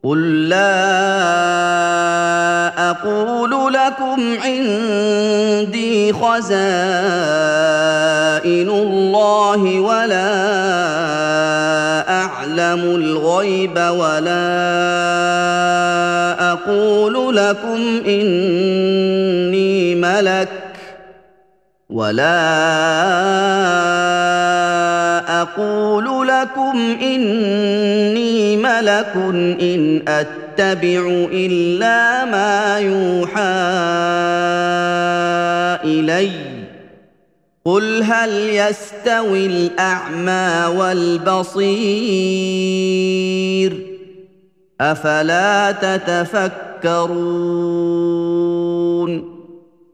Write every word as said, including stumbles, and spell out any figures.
قل لا أقول لكم عندي خزائن الله ولا أعلم الغيب ولا أقول لكم إني ملك ولا أقول لكم إني ملك إن أتبع إلا ما يوحى إلي قل هل يستوي الأعمى والبصير أفلا تتفكرون